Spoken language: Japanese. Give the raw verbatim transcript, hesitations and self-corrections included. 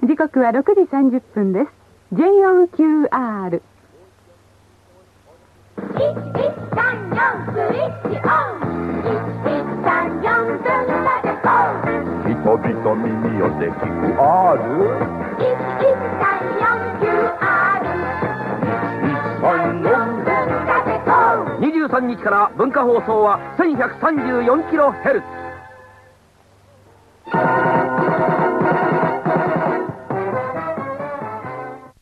時刻はろくじさんじゅっぷんです。 ジェイオーキューアールいちいちさんよんスイッチオン、いちいちさんよんぶんまでゴー、 人々耳寄せ聞く R いちいちさんよんキューアール、いちいちさんよんぶんまでゴー。 にじゅうさんにちから文化放送は せんひゃくさんじゅうよんキロヘルツ